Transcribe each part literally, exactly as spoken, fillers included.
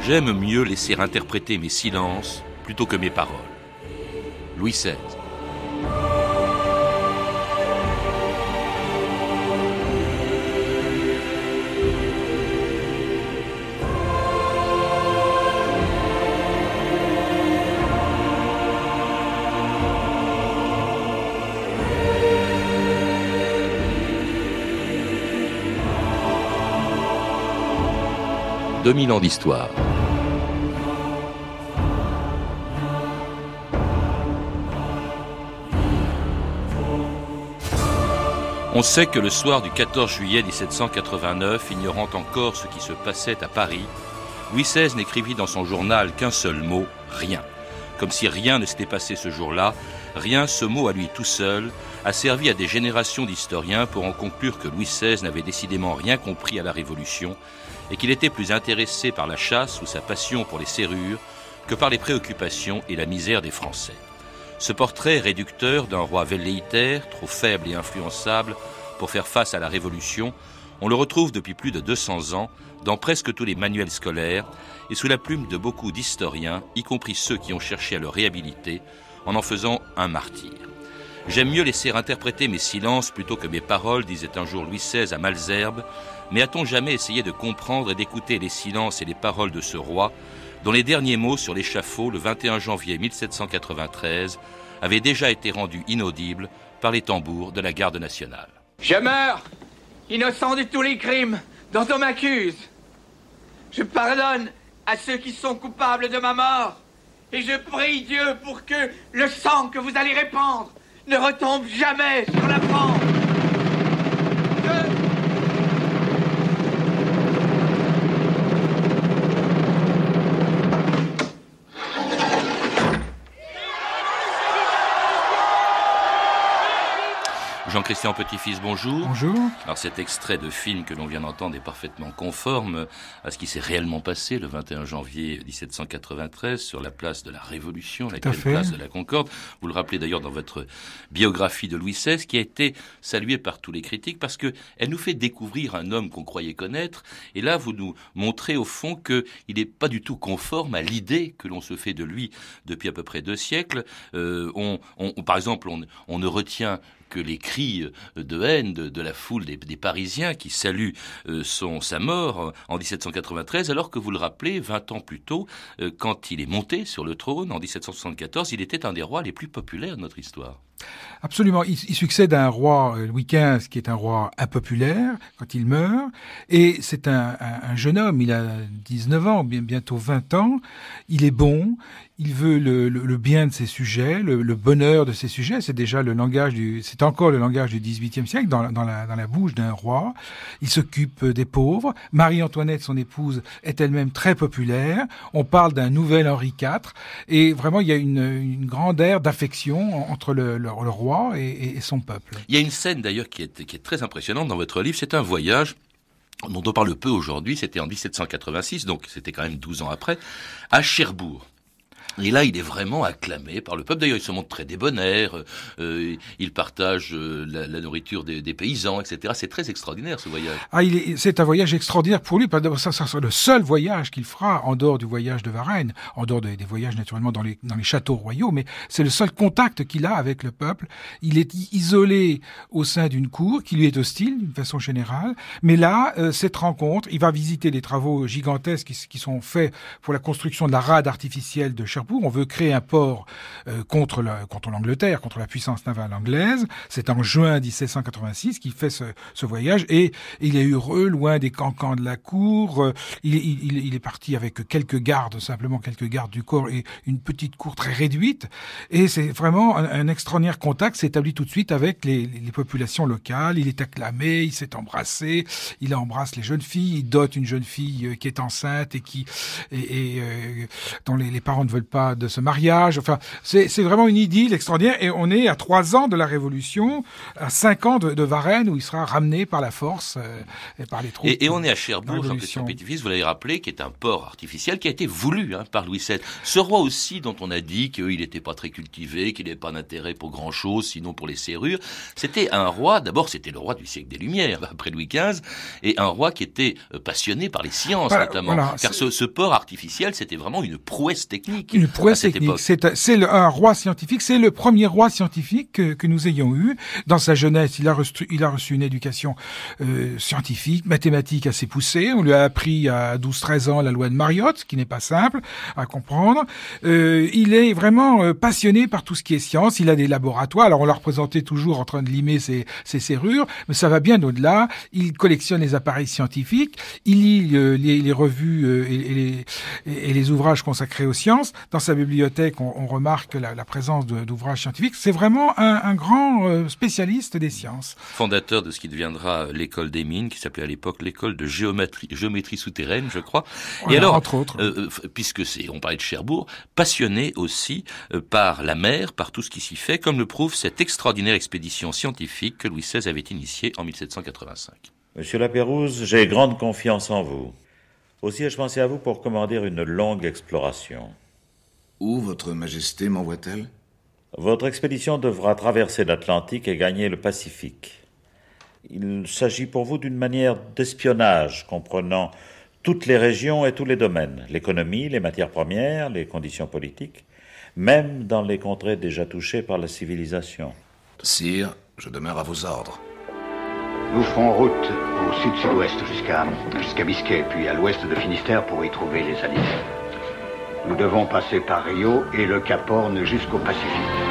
J'aime mieux laisser interpréter mes silences plutôt que mes paroles. Louis seize. deux mille ans d'histoire. On sait que le soir du quatorze juillet dix-sept cent quatre-vingt-neuf, ignorant encore ce qui se passait à Paris, Louis seize n'écrivit dans son journal qu'un seul mot, rien. Comme si rien ne s'était passé ce jour-là, rien, ce mot à lui tout seul, a servi à des générations d'historiens pour en conclure que Louis seize n'avait décidément rien compris à la Révolution et qu'il était plus intéressé par la chasse ou sa passion pour les serrures que par les préoccupations et la misère des Français. Ce portrait réducteur d'un roi velléitaire, trop faible et influençable pour faire face à la Révolution, on le retrouve depuis plus de deux cents ans dans presque tous les manuels scolaires et sous la plume de beaucoup d'historiens, y compris ceux qui ont cherché à le réhabiliter, en en faisant un martyr. J'aime mieux laisser interpréter mes silences plutôt que mes paroles, disait un jour Louis seize à Malesherbes, mais a-t-on jamais essayé de comprendre et d'écouter les silences et les paroles de ce roi, dont les derniers mots sur l'échafaud, le vingt et un janvier mille sept cent quatre-vingt-treize, avaient déjà été rendus inaudibles par les tambours de la garde nationale. Je meurs, innocent de tous les crimes dont on m'accuse. Je pardonne à ceux qui sont coupables de ma mort, et je prie Dieu pour que le sang que vous allez répandre ne retombe jamais sur la France. Je... Jean-Christian Petit-Fils, bonjour. Bonjour. Alors cet extrait de film que l'on vient d'entendre est parfaitement conforme à ce qui s'est réellement passé le vingt et un janvier dix-sept cent quatre-vingt-treize sur la place de la Révolution, la place de la Concorde. Vous le rappelez d'ailleurs dans votre biographie de Louis seize, qui a été saluée par tous les critiques parce que elle nous fait découvrir un homme qu'on croyait connaître. Et là, vous nous montrez au fond qu'il n'est pas du tout conforme à l'idée que l'on se fait de lui depuis à peu près deux siècles. Euh, on, on, par exemple, on, on ne retient que les cris de haine de, de la foule des, des Parisiens qui saluent euh, son, sa mort en dix-sept cent quatre-vingt-treize, alors que vous le rappelez, vingt ans plus tôt, euh, quand il est monté sur le trône en dix-sept cent soixante-quatorze, il était un des rois les plus populaires de notre histoire. Absolument. Il, il succède à un roi, Louis quinze, qui est un roi impopulaire quand il meurt. Et c'est un, un, un jeune homme, il a dix-neuf ans, bientôt vingt ans. Il est bon, il veut le, le, le bien de ses sujets, le, le bonheur de ses sujets. C'est déjà le langage du, c'est encore le langage du dix-huitième siècle dans, dans, la, dans la bouche d'un roi. Il s'occupe des pauvres. Marie-Antoinette, son épouse, est elle-même très populaire. On parle d'un nouvel Henri quatre. Et vraiment, il y a une, une grande ère d'affection entre le, le, le roi et, et son peuple. Il y a une scène d'ailleurs qui est, qui est très impressionnante dans votre livre. C'est un voyage dont on parle peu aujourd'hui. C'était en dix-sept cent quatre-vingt-six, donc c'était quand même douze ans après, à Cherbourg. Et là, il est vraiment acclamé par le peuple. D'ailleurs, il se montre très débonnaire. Euh, il partage euh, la, la nourriture des, des paysans, et cetera. C'est très extraordinaire, ce voyage. Ah, il est, c'est un voyage extraordinaire pour lui. Ça, ça sera le seul voyage qu'il fera en dehors du voyage de Varennes, en dehors des, des voyages naturellement dans les, dans les châteaux royaux. Mais c'est le seul contact qu'il a avec le peuple. Il est isolé au sein d'une cour qui lui est hostile d'une façon générale. Mais là, euh, cette rencontre, il va visiter les travaux gigantesques qui, qui sont faits pour la construction de la rade artificielle de Cherbourg. On veut créer un port euh, contre, la, contre l'Angleterre, contre la puissance navale anglaise. C'est en juin dix-sept cent quatre-vingt-six qu'il fait ce, ce voyage et, et il est heureux, loin des cancans de la cour. Euh, il, il, il est parti avec quelques gardes, simplement quelques gardes du corps et une petite cour très réduite. Et c'est vraiment un, un extraordinaire contact s'établit tout de suite avec les, les populations locales. Il est acclamé, il s'est embrassé, il embrasse les jeunes filles, il dote une jeune fille euh, qui est enceinte et qui et, et euh, dont les, les parents ne veulent pas pas de ce mariage. Enfin, c'est, c'est vraiment une idylle extraordinaire. Et on est à trois ans de la Révolution, à cinq ans de, de Varennes, où il sera ramené par la force euh, et par les troupes. Et, et on est à Cherbourg, Jean-Christian Petit-Fils, vous l'avez rappelé, qui est un port artificiel qui a été voulu hein, par Louis seize. Ce roi aussi, dont on a dit qu'il n'était pas très cultivé, qu'il n'avait pas d'intérêt pour grand-chose, sinon pour les serrures, c'était un roi, d'abord c'était le roi du siècle des Lumières, après Louis quinze, et un roi qui était passionné par les sciences voilà, notamment. Voilà, car ce, ce port artificiel, c'était vraiment une prouesse technique. Une prouesse technique. C'est, c'est le, un roi scientifique, c'est le premier roi scientifique que, que nous ayons eu. Dans sa jeunesse, il a reçu, il a reçu une éducation euh, scientifique, mathématique assez poussée. On lui a appris à douze treize ans la loi de Mariotte, ce qui n'est pas simple à comprendre. Euh, il est vraiment euh, passionné par tout ce qui est science. Il a des laboratoires. Alors on l'a représenté toujours en train de limer ses, ses serrures, mais ça va bien au-delà. Il collectionne les appareils scientifiques. Il lit euh, les, les revues euh, et, et, les, et les ouvrages consacrés aux sciences. Dans sa bibliothèque, on, on remarque la, la présence de, d'ouvrages scientifiques. C'est vraiment un, un grand euh, spécialiste des sciences. Fondateur de ce qui deviendra l'école des mines, qui s'appelait à l'époque l'école de géométrie, géométrie souterraine, je crois. Voilà, et alors, entre autres. Euh, puisque c'est, on parlait de Cherbourg, passionné aussi euh, par la mer, par tout ce qui s'y fait, comme le prouve cette extraordinaire expédition scientifique que Louis seize avait initiée en mille sept cent quatre-vingt-cinq. Monsieur Lapérouse, j'ai grande confiance en vous. Aussi ai-je pensé à vous pour commander une longue exploration. Où votre majesté m'envoie-t-elle ? Votre expédition devra traverser l'Atlantique et gagner le Pacifique. Il s'agit pour vous d'une manière d'espionnage comprenant toutes les régions et tous les domaines, l'économie, les matières premières, les conditions politiques, même dans les contrées déjà touchées par la civilisation. Sire, je demeure à vos ordres. Nous ferons route au sud-sud-ouest jusqu'à, jusqu'à Biscay, puis à l'ouest de Finistère pour y trouver les Alliés. Nous devons passer par Rio et le Cap Horn jusqu'au Pacifique.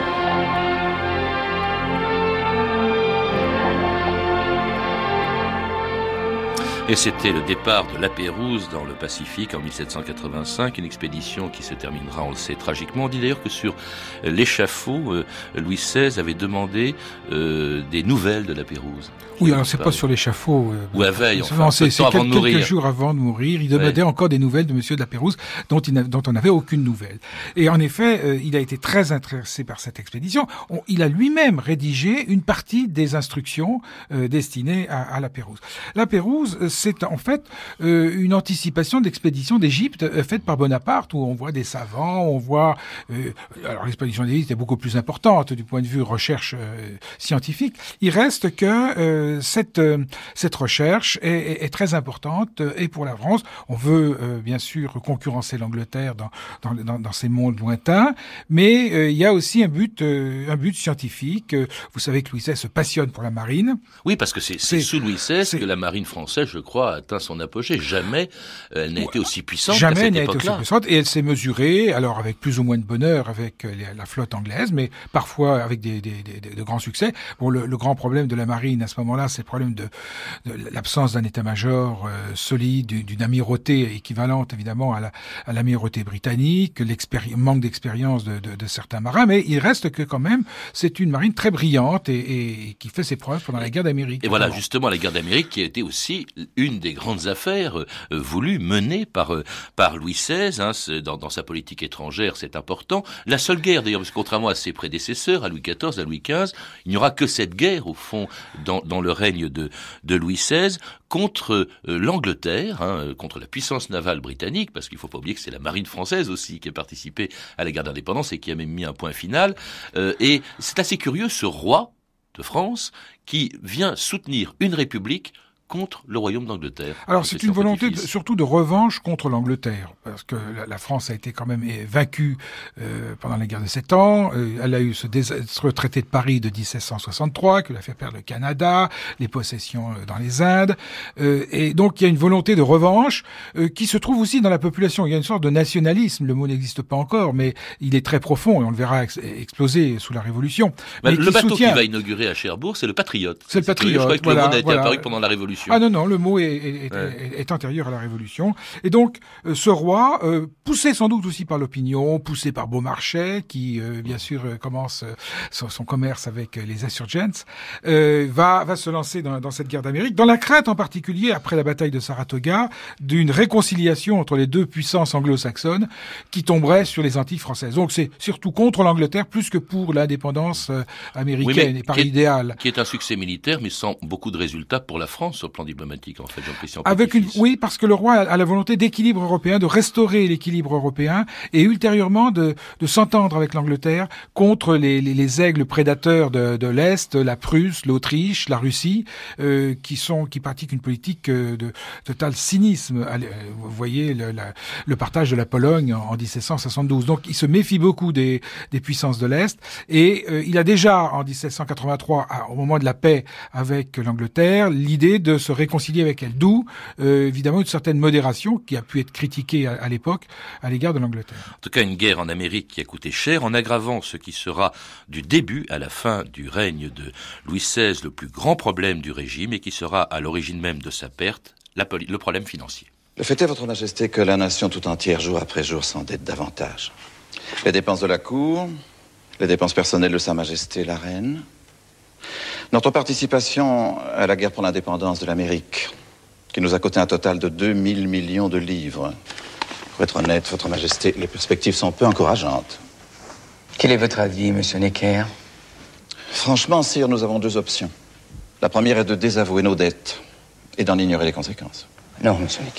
Et c'était le départ de Lapérouse dans le Pacifique en mille sept cent quatre-vingt-cinq, une expédition qui se terminera, on le sait, tragiquement. On dit d'ailleurs que sur l'échafaud, euh, Louis seize avait demandé euh, des nouvelles de Lapérouse. Oui, alors c'est pas sur l'échafaud. Euh, Ou à veille, enfin, c'est, c'est quelques, avant de mourir. quelques jours avant de mourir. Il demandait ouais. encore des nouvelles de Monsieur de Lapérouse, dont, il dont on n'avait aucune nouvelle. Et en effet, euh, il a été très intéressé par cette expédition. On, il a lui-même rédigé une partie des instructions euh, destinées à, à Lapérouse. Lapérouse, c'est en fait euh, une anticipation de l'expédition d'Égypte euh, faite par Bonaparte, où on voit des savants, on voit... Euh, alors l'expédition d'Égypte est beaucoup plus importante du point de vue recherche euh, scientifique. Il reste que euh, cette, euh, cette recherche est, est, est très importante, euh, et pour la France, on veut euh, bien sûr concurrencer l'Angleterre dans, dans, dans, dans ces mondes lointains, mais euh, il y a aussi un but, euh, un but scientifique. Euh, vous savez que Louis seize se passionne pour la marine. Oui, parce que c'est, c'est, c'est sous Louis seize c'est, que la marine française, je crois, a atteint son apogée. Jamais euh, elle n'a été aussi puissante Jamais qu'à cette elle n'a époque-là. été aussi puissante, et elle s'est mesurée, alors avec plus ou moins de bonheur, avec euh, les, la flotte anglaise, mais parfois avec des, des, des, de grands succès. Bon, le, le grand problème de la marine à ce moment-là, c'est le problème de, de l'absence d'un état-major euh, solide, d'une amirauté équivalente évidemment à, la, à l'amirauté britannique, le manque d'expérience de, de, de certains marins, mais il reste que quand même, c'est une marine très brillante et, et qui fait ses preuves pendant la guerre d'Amérique. Et voilà, justement, la guerre d'Amérique qui a été aussi une des grandes affaires euh, voulues, menées par euh, par Louis seize, hein, dans, dans sa politique étrangère, c'est important. La seule guerre, d'ailleurs, parce que contrairement à ses prédécesseurs, à Louis quatorze, à Louis quinze, il n'y aura que cette guerre, au fond, dans, dans le règne de, de Louis seize, contre euh, l'Angleterre, hein, contre la puissance navale britannique, parce qu'il ne faut pas oublier que c'est la marine française aussi qui a participé à la guerre d'indépendance et qui a même mis un point final. Euh, et c'est assez curieux, ce roi de France qui vient soutenir une république contre le royaume d'Angleterre. Alors c'est une volonté de, surtout de revanche contre l'Angleterre, parce que la, la France a été quand même vaincue euh, pendant la guerre de Sept Ans. Euh, elle a eu ce désastreux traité de Paris de dix-sept cent soixante-trois qui lui a fait perdre le Canada, les possessions euh, dans les Indes, euh, et donc il y a une volonté de revanche euh, qui se trouve aussi dans la population. Il y a une sorte de nationalisme, le mot n'existe pas encore, mais il est très profond et on le verra ex- exploser sous la Révolution. Bah, mais le bateau soutient... qui va inaugurer à Cherbourg, c'est le Patriote. C'est le Patriote. Je crois que voilà, le mot a été voilà. apparu pendant la Révolution. Révolution. Ah non, non, le mot est, est, ouais. est, est antérieur à la Révolution. Et donc, euh, ce roi, euh, poussé sans doute aussi par l'opinion, poussé par Beaumarchais, qui, euh, bien sûr, euh, commence euh, son, son commerce avec euh, les insurgents, euh, va, va se lancer dans, dans cette guerre d'Amérique, dans la crainte en particulier, après la bataille de Saratoga, d'une réconciliation entre les deux puissances anglo-saxonnes qui tomberait sur les Antilles françaises. Donc c'est surtout contre l'Angleterre plus que pour l'indépendance euh, américaine, oui, et par idéal. Qui est un succès militaire, mais sans beaucoup de résultats pour la France sur le plan diplomatique, en fait, Jean-Christian Avec une, oui, parce que le roi a la volonté d'équilibre européen, de restaurer l'équilibre européen, et ultérieurement de, de s'entendre avec l'Angleterre contre les, les, les aigles prédateurs de, de l'Est, la Prusse, l'Autriche, la Russie, euh, qui sont, qui pratiquent une politique euh, de total cynisme. Vous voyez le, la, le partage de la Pologne en, en dix-sept cent soixante-douze. Donc, il se méfie beaucoup des, des puissances de l'Est, et euh, il a déjà, en dix-sept cent quatre-vingt-trois, à, au moment de la paix avec l'Angleterre, l'idée de se réconcilier avec elle. D'où, euh, évidemment, une certaine modération qui a pu être critiquée à, à l'époque à l'égard de l'Angleterre. En tout cas, une guerre en Amérique qui a coûté cher, en aggravant ce qui sera du début à la fin du règne de Louis seize le plus grand problème du régime et qui sera à l'origine même de sa perte, la poli- le problème financier. Le fait est, Votre Majesté, que la nation tout entière, jour après jour, s'endette davantage. Les dépenses de la cour, les dépenses personnelles de Sa Majesté la Reine, notre participation à la guerre pour l'indépendance de l'Amérique, qui nous a coûté un total de deux mille millions de livres. Pour être honnête, Votre Majesté, les perspectives sont peu encourageantes. Quel est votre avis, Monsieur Necker? Franchement, sire, nous avons deux options. La première est de désavouer nos dettes et d'en ignorer les conséquences. Non, Monsieur Necker.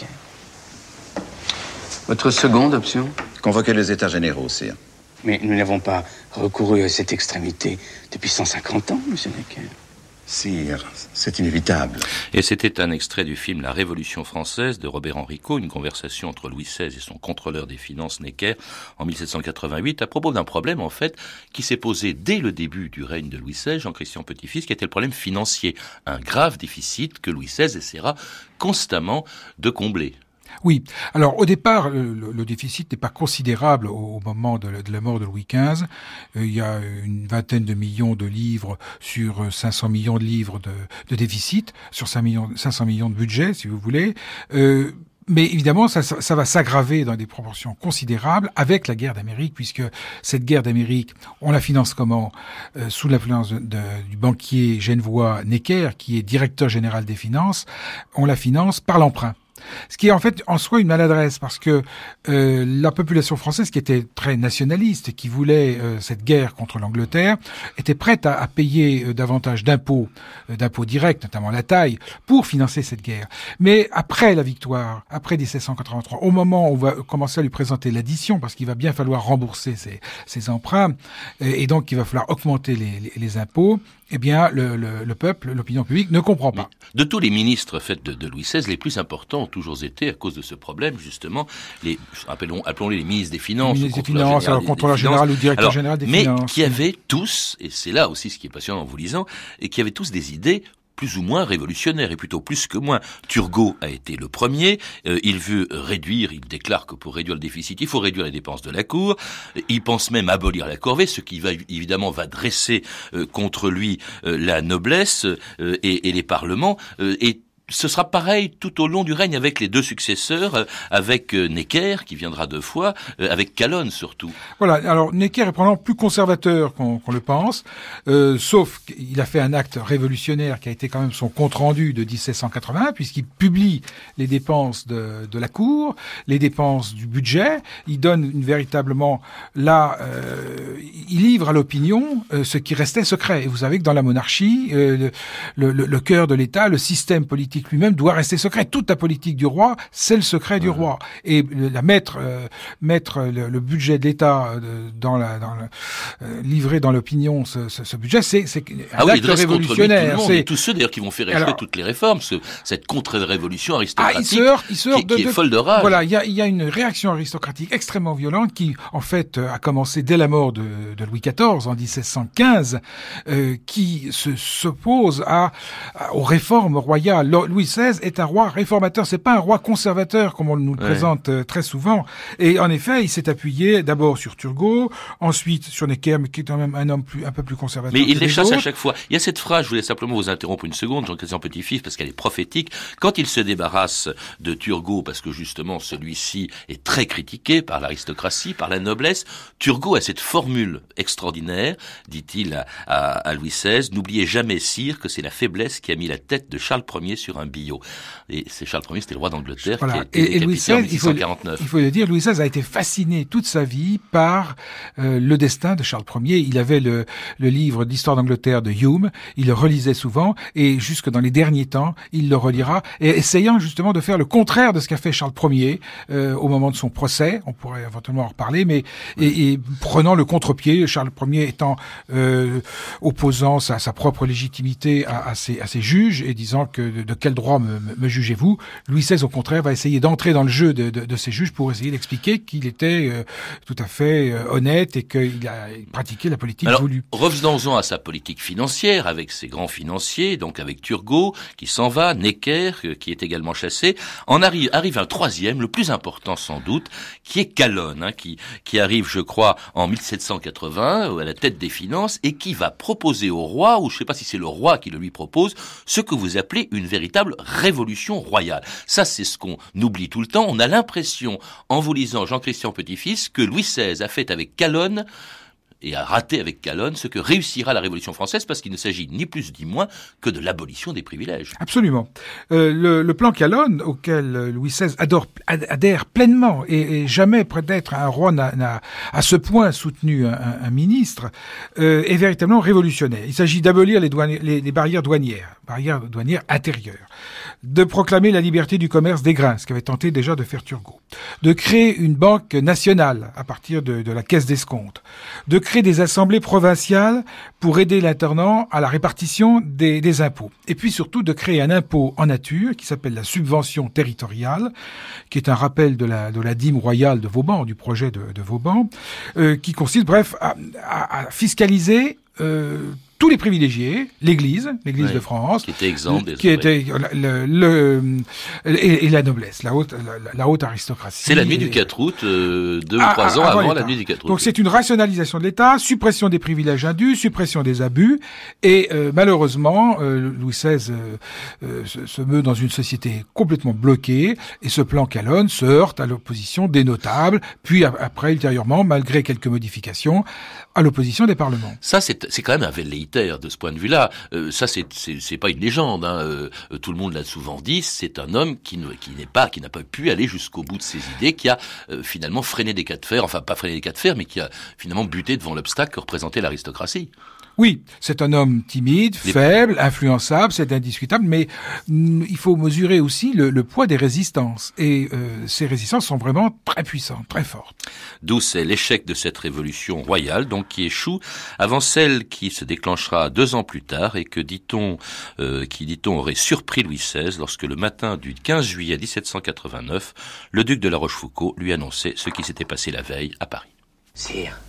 Votre seconde option? Convoquer les États généraux, sire. Mais nous n'avons pas recouru à cette extrémité depuis cent cinquante ans, Monsieur Necker. Sire, c'est inévitable. Et c'était un extrait du film La Révolution française de Robert Enrico, une conversation entre Louis seize et son contrôleur des finances Necker en dix-sept cent quatre-vingt-huit à propos d'un problème en fait qui s'est posé dès le début du règne de Louis seize, Jean-Christian Petit-Fils, qui était le problème financier, un grave déficit que Louis seize essaiera constamment de combler. Oui. Alors, au départ, le, le déficit n'est pas considérable au, au moment de la, de la mort de Louis quinze. Euh, il y a une vingtaine de millions de livres sur cinq cents millions de livres de, de déficit, sur cinq cents millions de budget, si vous voulez. Euh, Mais évidemment, ça, ça, ça va s'aggraver dans des proportions considérables avec la guerre d'Amérique, puisque cette guerre d'Amérique, on la finance comment? euh, Sous l'influence de, de, du banquier genevois Necker, qui est directeur général des finances, on la finance par l'emprunt. Ce qui est en fait en soi une maladresse, parce que euh, la population française, qui était très nationaliste, qui voulait euh, cette guerre contre l'Angleterre, était prête à, à payer euh, davantage d'impôts, euh, d'impôts directs, notamment la taille, pour financer cette guerre. Mais après la victoire, après dix-sept cent quatre-vingt-trois, au moment où on va commencer à lui présenter l'addition, parce qu'il va bien falloir rembourser ses, ses emprunts, et, et donc il va falloir augmenter les, les, les impôts, eh bien, le, le, le peuple, l'opinion publique ne comprend pas. Mais de tous les ministres faits de, de Louis seize, les plus importants ont toujours été, à cause de ce problème, justement, les, appelons, appelons-les les ministres des Finances, les ministres des Finances, alors contrôleur général ou directeur alors, général des mais Finances. Mais qui avaient tous, et c'est là aussi ce qui est passionnant en vous lisant, et qui avaient tous des idées plus ou moins révolutionnaire, et plutôt plus que moins. Turgot a été le premier, euh, il veut réduire, il déclare que pour réduire le déficit, il faut réduire les dépenses de la Cour, il pense même abolir la corvée, ce qui va évidemment va dresser euh, contre lui euh, la noblesse euh, et, et les parlements, euh, et ce sera pareil tout au long du règne avec les deux successeurs, euh, avec euh, Necker, qui viendra deux fois, euh, avec Calonne surtout. Voilà, alors Necker est probablement plus conservateur qu'on, qu'on le pense, euh, sauf qu'il a fait un acte révolutionnaire qui a été quand même son compte-rendu de dix-sept cent quatre-vingt-un, puisqu'il publie les dépenses de, de la Cour, les dépenses du budget, il donne une, véritablement, là, euh, il livre à l'opinion euh, ce qui restait secret. Et vous savez que dans la monarchie, euh, le, le, le cœur de l'État, le système politique lui-même doit rester secret. Toute la politique du roi, c'est le secret du roi. Et la mettre, euh, mettre le, le budget de l'État euh, dans la, dans le, euh, livrer dans l'opinion ce, ce, ce budget, c'est, c'est un ah oui, acte révolutionnaire. Tout le monde, c'est et tous ceux d'ailleurs qui vont faire échouer Alors, toutes les réformes, ce, cette contre-révolution aristocratique, ah, il se heurte, il se heurte qui, de, qui de, est folle de rage. Voilà, il y a, il y a une réaction aristocratique extrêmement violente qui, en fait, a commencé dès la mort de, de Louis quatorze en dix-sept cent quinze, euh, qui se s'oppose à, à aux réformes royales. Louis seize est un roi réformateur. C'est pas un roi conservateur comme on nous le ouais. présente euh, très souvent. Et en effet, il s'est appuyé d'abord sur Turgot, ensuite sur Necker, mais qui est quand même un homme plus, un peu plus conservateur. Mais il les chasse autres. à chaque fois. Il y a cette phrase, je voulais simplement vous interrompre une seconde, Jean-Christian Petit-Fils, parce qu'elle est prophétique. Quand il se débarrasse de Turgot, parce que justement celui-ci est très critiqué par l'aristocratie, par la noblesse, Turgot a cette formule extraordinaire, dit-il à, à, à Louis seize, n'oubliez jamais, sire, que c'est la faiblesse qui a mis la tête de Charles Ier sur un billot. Et c'est Charles Ier, c'était le roi d'Angleterre, voilà. qui a été et, décapité et Louis seize, en dix-huit cent quarante-neuf. Il faut, il faut le dire, Louis seize a été fasciné toute sa vie par euh, le destin de Charles Ier. Il avait le, le livre d'histoire d'Angleterre de Hume, il le relisait souvent, et jusque dans les derniers temps, il le relira, et essayant justement de faire le contraire de ce qu'a fait Charles Ier euh, au moment de son procès, on pourrait éventuellement en reparler, mais et, et prenant le contre-pied, Charles Ier étant euh, opposant sa, sa propre légitimité à, à, ses, à ses juges et disant que de, de quel droit me, me, me jugez-vous, Louis seize au contraire va essayer d'entrer dans le jeu de, de, de ces juges pour essayer d'expliquer qu'il était euh, tout à fait euh, honnête et qu'il a pratiqué la politique Alors, voulue. Revenons-en à sa politique financière avec ses grands financiers, donc avec Turgot qui s'en va, Necker qui est également chassé. En arrive, arrive un troisième, le plus important sans doute, qui est Calonne, hein, qui, qui arrive, je crois, en mille sept cent quatre-vingts à la tête des finances et qui va proposer au roi, ou je ne sais pas si c'est le roi qui le lui propose, ce que vous appelez une véritable révolution royale. Ça, c'est ce qu'on oublie tout le temps. On a l'impression, en vous lisant Jean-Christian Petit-Fils, que Louis seize a fait avec Calonne et a raté avec Calonne ce que réussira la Révolution française, parce qu'il ne s'agit ni plus ni moins que de l'abolition des privilèges. Absolument. Euh, le, le plan Calonne, auquel Louis seize adore, adhère pleinement, et, et jamais peut-être un roi n'a, n'a à ce point soutenu un, un ministre, euh, est véritablement révolutionnaire. Il s'agit d'abolir les, douaniers, les, les barrières douanières, barrières douanières intérieures, de proclamer la liberté du commerce des grains, ce qu'avait tenté déjà de faire Turgot, de créer une banque nationale à partir de, de la caisse d'escompte, de créer des assemblées provinciales pour aider l'intendant à la répartition des, des impôts. Et puis surtout de créer un impôt en nature qui s'appelle la subvention territoriale, qui est un rappel de la, de la dîme royale de Vauban, du projet de, de Vauban, euh, qui consiste, bref, à, à, à fiscaliser euh, tous les privilégiés, l'Église, l'Église oui, de France, qui était exempt des qui était le, le, le et, et la noblesse, la haute, la, la haute aristocratie. C'est la nuit et, du quatre août, euh, deux ah, ou trois ans avant, avant la nuit du quatre août. Donc c'est une rationalisation de l'État, suppression des privilèges indus, suppression des abus, et euh, malheureusement, euh, Louis seize euh, euh, se, se meut dans une société complètement bloquée, et ce plan Calonne se heurte à l'opposition des notables, puis après, ultérieurement, malgré quelques modifications, à l'opposition des parlements. Ça, c'est, c'est quand même un velléitaire de ce point de vue-là. Euh, ça, c'est, c'est, c'est pas une légende. Hein. Euh, tout le monde l'a souvent dit. C'est un homme qui, ne, qui n'est pas, qui n'a pas pu aller jusqu'au bout de ses idées, qui a euh, finalement freiné des cas de fer. Enfin, pas freiné des cas de fer, mais qui a finalement buté devant l'obstacle que représentait l'aristocratie. Oui, c'est un homme timide, Les... faible, influençable, c'est indiscutable, mais mm, il faut mesurer aussi le, le poids des résistances. Et euh, ces résistances sont vraiment très puissantes, très fortes. D'où c'est l'échec de cette révolution royale, donc qui échoue avant celle qui se déclenchera deux ans plus tard et que, dit-on, euh, qui, dit-on, aurait surpris Louis seize lorsque le matin du quinze juillet dix-sept cent quatre-vingt-neuf, le duc de La Rochefoucauld lui annonçait ce qui s'était passé la veille à Paris. Sire,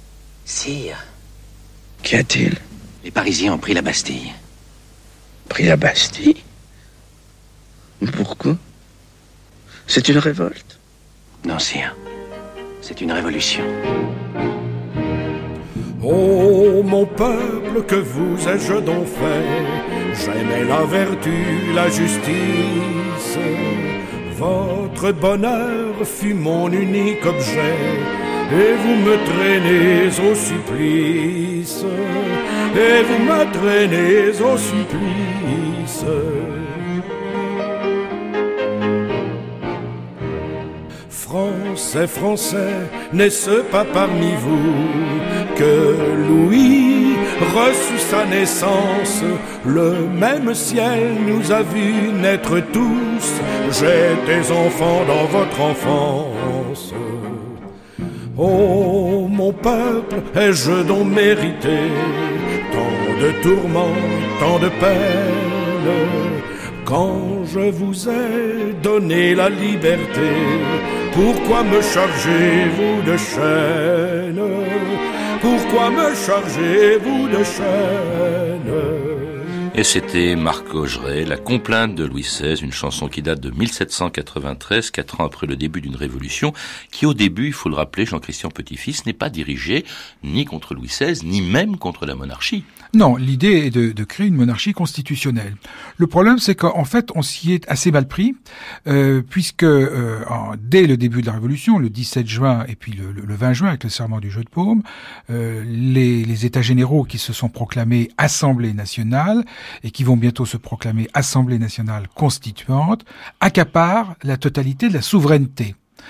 sire... Qu'y a-t-il? Les Parisiens ont pris la Bastille. Pris la Bastille? Pourquoi? C'est une révolte? Non, sire. C'est une révolution. Oh, mon peuple, que vous ai-je donc fait? J'aimais la vertu, la justice. Votre bonheur fut mon unique objet. Et vous me traînez au supplice, et vous me traînez au supplice. Français, Français, n'est-ce pas parmi vous que Louis reçut sa naissance? Le même ciel nous a vus naître tous, j'étais enfant dans votre enfance. Oh, mon peuple, ai-je donc mérité tant de tourments, tant de peines? Quand je vous ai donné la liberté, pourquoi me chargez-vous de chaînes? Pourquoi me chargez-vous de chaînes? Et c'était Marc Augeret, La complainte de Louis seize, une chanson qui date de mille sept cent quatre-vingt-treize, quatre ans après le début d'une révolution, qui au début, il faut le rappeler, Jean-Christian Petit-Fils, n'est pas dirigée ni contre Louis seize, ni même contre la monarchie. Non, l'idée est de, de créer une monarchie constitutionnelle. Le problème, c'est qu'en fait, on s'y est assez mal pris, euh, puisque euh, en, dès le début de la Révolution, le dix-sept juin et puis le, le, le vingt juin, avec le serment du jeu de paume, euh, les, les États généraux qui se sont proclamés Assemblée nationale et qui vont bientôt se proclamer Assemblée nationale constituante, accaparent la totalité de la souveraineté.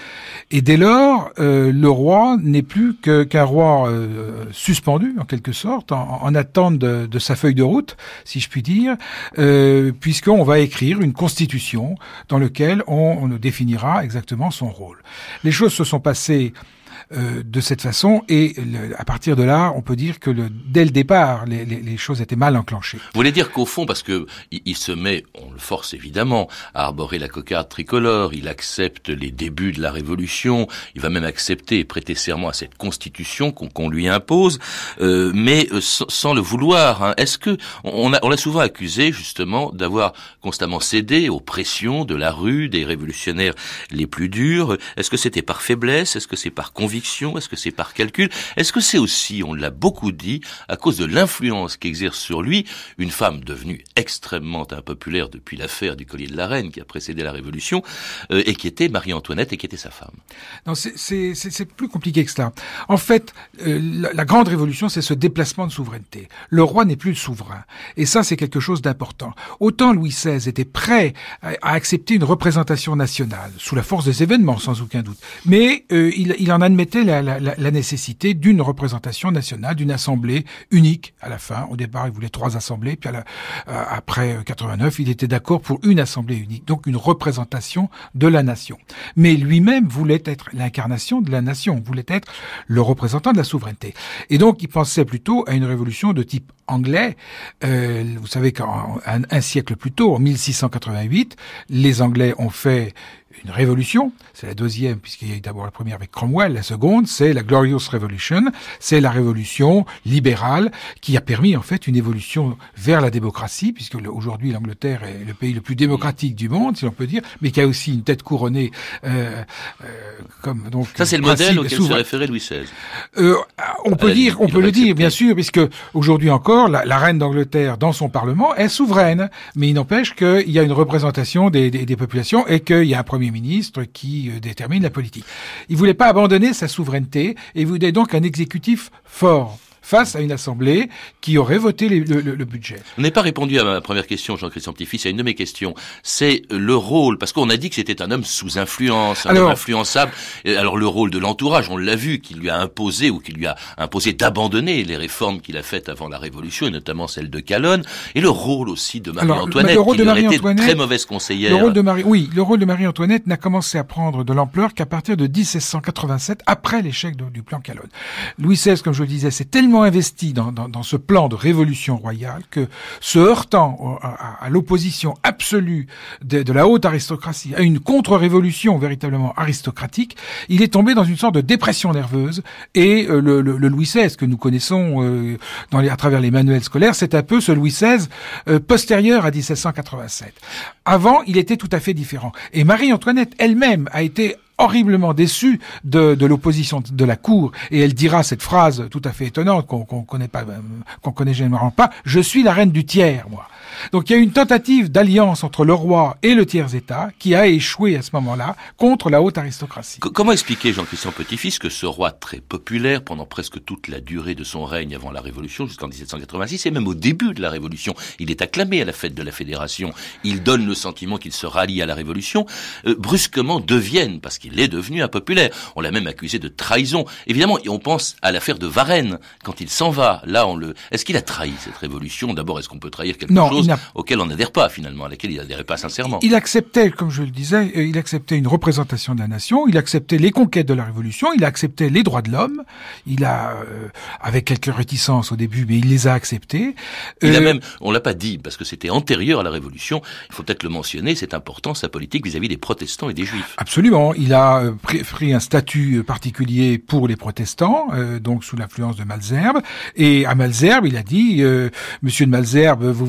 Et dès lors, euh, le roi n'est plus que, qu'un roi euh, suspendu, en quelque sorte, en, en attente de, de sa feuille de route, si je puis dire, euh, puisqu'on va écrire une constitution dans laquelle on, on définira exactement son rôle. Les choses se sont passées Euh, de cette façon, et le, à partir de là, on peut dire que le, dès le départ, les, les, les choses étaient mal enclenchées. Vous voulez dire qu'au fond, parce que il, il se met, on le force évidemment, à arborer la cocarde tricolore, il accepte les débuts de la Révolution, il va même accepter et prêter serment à cette constitution qu'on, qu'on lui impose, euh, mais euh, sans, sans le vouloir. Hein. Est-ce que on, a, on l'a souvent accusé justement d'avoir constamment cédé aux pressions de la rue, des révolutionnaires les plus durs? Est-ce que c'était par faiblesse? Est-ce que c'est par conviction? Est-ce que c'est par calcul? Est-ce que c'est aussi, on l'a beaucoup dit, à cause de l'influence qu'exerce sur lui une femme devenue extrêmement impopulaire depuis l'affaire du collier de la reine qui a précédé la Révolution, euh, et qui était Marie-Antoinette et qui était sa femme? Non, c'est, c'est, c'est, c'est plus compliqué que cela. En fait, euh, la, la grande révolution, c'est ce déplacement de souveraineté. Le roi n'est plus le souverain. Et ça, c'est quelque chose d'important. Autant Louis seize était prêt à, à accepter une représentation nationale, sous la force des événements, sans aucun doute. Mais euh, il, il en admettait La, la, la nécessité d'une représentation nationale, d'une assemblée unique à la fin. Au départ, il voulait trois assemblées, puis à la, euh, après quatre-vingt-neuf, il était d'accord pour une assemblée unique, donc une représentation de la nation. Mais lui-même voulait être l'incarnation de la nation, voulait être le représentant de la souveraineté. Et donc, il pensait plutôt à une révolution de type anglais. Euh, vous savez qu'un un, un siècle plus tôt, en mille six cent quatre-vingt-huit, les Anglais ont fait une révolution, c'est la deuxième, puisqu'il y a eu d'abord la première avec Cromwell, la seconde, c'est la Glorious Revolution, c'est la révolution libérale qui a permis en fait une évolution vers la démocratie, puisque le, aujourd'hui l'Angleterre est le pays le plus démocratique du monde, si l'on peut dire, mais qui a aussi une tête couronnée euh, euh, comme donc. Ça c'est le modèle auquel se référait Louis seize. Euh, on peut dire, on peut le dire, bien sûr, puisque aujourd'hui encore, la, la reine d'Angleterre dans son parlement est souveraine, mais il n'empêche qu'il y a une représentation des, des, des populations et qu'il y a un premier ministre qui euh, détermine la politique. Il voulait pas abandonner sa souveraineté et il voulait donc un exécutif fort face à une assemblée qui aurait voté les, le, le, le budget. On n'a pas répondu à ma première question, Jean-Christian Petit-Fils, à une de mes questions. C'est le rôle, parce qu'on a dit que c'était un homme sous influence, un alors, homme influençable. Alors le rôle de l'entourage, on l'a vu, qui lui a imposé ou qui lui a imposé d'abandonner les réformes qu'il a faites avant la Révolution, et notamment celle de Calonne, et le rôle aussi de Marie-Antoinette, qui lui aurait été très mauvaise conseillère. Le rôle de Marie, oui, le rôle de Marie-Antoinette n'a commencé à prendre de l'ampleur qu'à partir de dix-sept cent quatre-vingt-sept, après l'échec de, du plan Calonne. Louis seize, comme je le disais, c'est tellement investi dans, dans, dans ce plan de révolution royale que, se heurtant à, à l'opposition absolue de, de la haute aristocratie, à une contre-révolution véritablement aristocratique, il est tombé dans une sorte de dépression nerveuse et euh, le, le, le Louis seize que nous connaissons euh, dans les, à travers les manuels scolaires, c'est un peu ce Louis seize euh, postérieur à dix-sept cent quatre-vingt-sept. Avant, il était tout à fait différent. Et Marie-Antoinette elle-même a été horriblement déçue de, de l'opposition de la cour, et elle dira cette phrase tout à fait étonnante qu'on qu'on connaît pas, qu'on connaît généralement pas: je suis la reine du tiers, moi. Donc il y a eu une tentative d'alliance entre le roi et le tiers-état qui a échoué à ce moment-là contre la haute aristocratie. C- comment expliquer, Jean-Christian Petit-Fils, que ce roi très populaire pendant presque toute la durée de son règne avant la Révolution, jusqu'en dix-sept cent quatre-vingt-six, et même au début de la Révolution, il est acclamé à la fête de la Fédération, il donne le sentiment qu'il se rallie à la Révolution, euh, brusquement devienne, parce qu'il est devenu impopulaire. On l'a même accusé de trahison. Évidemment, et on pense à l'affaire de Varennes, quand il s'en va. Là, on le. Est-ce qu'il a trahi cette révolution? D'abord, est-ce qu'on peut trahir quelque non, chose auquel on n'adhère pas, finalement, à laquelle il n'adhérait pas sincèrement? Il acceptait, comme je le disais, il acceptait une représentation de la nation, il acceptait les conquêtes de la Révolution, il acceptait les droits de l'homme, il a, euh, avec quelques réticences au début, mais il les a acceptés. Il euh, a même, on l'a pas dit, parce que c'était antérieur à la Révolution, il faut peut-être le mentionner, c'est important, sa politique vis-à-vis des protestants et des juifs. Absolument, il a euh, pris, pris un statut particulier pour les protestants, euh, donc sous l'influence de Malesherbes, et à Malesherbes, il a dit, euh, Monsieur de Malesherbes, vous vous êtes fait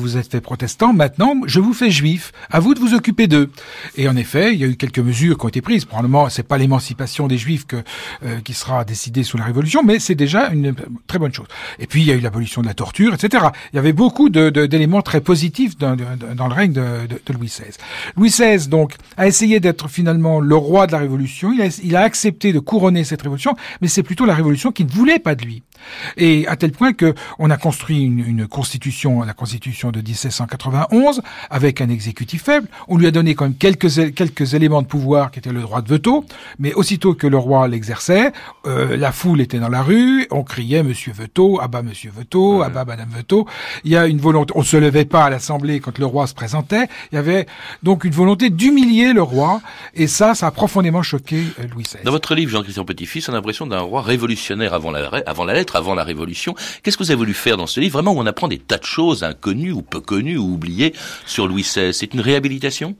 protestants, maintenant, je vous fais juif, à vous de vous occuper d'eux. Et en effet, il y a eu quelques mesures qui ont été prises. Probablement, c'est pas l'émancipation des juifs que, euh, qui sera décidée sous la Révolution, mais c'est déjà une très bonne chose. Et puis, il y a eu l'abolition de la torture, et cetera. Il y avait beaucoup de, de, d'éléments très positifs dans, de, dans le règne de, de, de Louis seize. Louis seize, donc, a essayé d'être finalement le roi de la Révolution. Il a, il a accepté de couronner cette Révolution, mais c'est plutôt la Révolution qui ne voulait pas de lui. Et à tel point que on a construit une, une constitution, la constitution de dix-sept cent quatre-vingt-onze, avec un exécutif faible. On lui a donné quand même quelques quelques éléments de pouvoir qui étaient le droit de veto, mais aussitôt que le roi l'exerçait, euh, la foule était dans la rue, on criait Monsieur Veto, ah bah Monsieur Veto, ah bah Madame Veto. Il y a une volonté, on se levait pas à l'Assemblée quand le roi se présentait. Il y avait donc une volonté d'humilier le roi, et ça, ça a profondément choqué euh, Louis seize. Dans votre livre, Jean-Christian Petit-Fils, on a l'impression d'un roi révolutionnaire avant la, avant la lettre, avant la Révolution. Qu'est-ce que vous avez voulu faire dans ce livre, vraiment, où on apprend des tas de choses inconnues ou peu connues ou oubliées sur Louis seize? C'est une réhabilitation?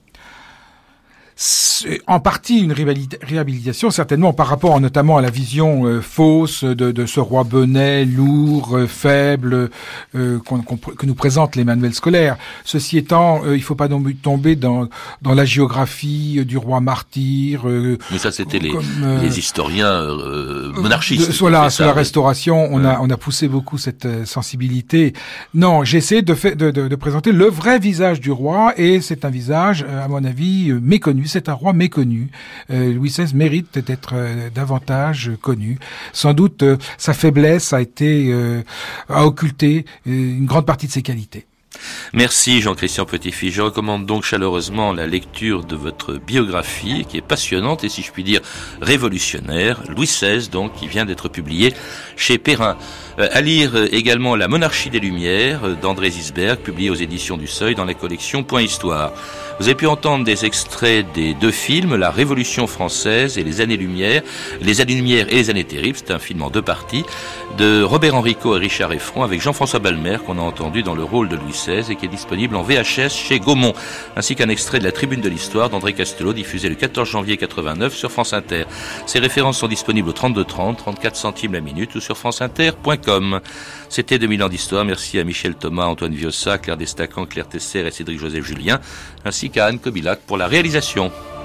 C'est en partie une réhabilitation, certainement, par rapport notamment à la vision euh, fausse de, de ce roi bonnet, lourd, euh, faible, euh, qu'on, qu'on, que nous présentent les manuels scolaires. Ceci étant, euh, il ne faut pas tomber dans, dans la géographie du roi martyr. Euh, Mais ça, c'était les, comme, euh, les historiens euh, monarchistes. De, voilà, sous la oui. Restauration, on, ouais. a, on a poussé beaucoup cette euh, sensibilité. Non, j'ai essayé de, fait, de, de, de présenter le vrai visage du roi, et c'est un visage, euh, à mon avis, euh, méconnu. C'est un roi méconnu. Euh, Louis seize mérite d'être euh, davantage euh, connu. Sans doute, euh, sa faiblesse a été euh, a occulté euh, une grande partie de ses qualités. Merci Jean-Christian Petit-Fils. Je recommande donc chaleureusement la lecture de votre biographie, qui est passionnante et, si je puis dire, révolutionnaire. Louis seize, donc, qui vient d'être publié chez Perrin. Euh, à lire également La Monarchie des Lumières d'André Zisberg, publié aux éditions du Seuil dans la collection Point Histoire. Vous avez pu entendre des extraits des deux films, La Révolution française et Les Années-Lumière, Les Années-Lumière et Les Années Terribles, c'est un film en deux parties, de Robert Enrico et Richard Effron, avec Jean-François Balmer, qu'on a entendu dans le rôle de Louis seize et qui est disponible en V H S chez Gaumont, ainsi qu'un extrait de La Tribune de l'Histoire d'André Castelot, diffusé le quatorze janvier quatre-vingt-neuf sur France Inter. Ces références sont disponibles au trente-deux trente, trente-quatre centimes la minute ou sur franceinter point com. C'était deux mille ans d'histoire. Merci à Michel Thomas, Antoine Viossa, Claire Destacan, Claire Tesser et Cédric Joseph Julien, ainsi qu'à Anne Kobilac pour la réalisation.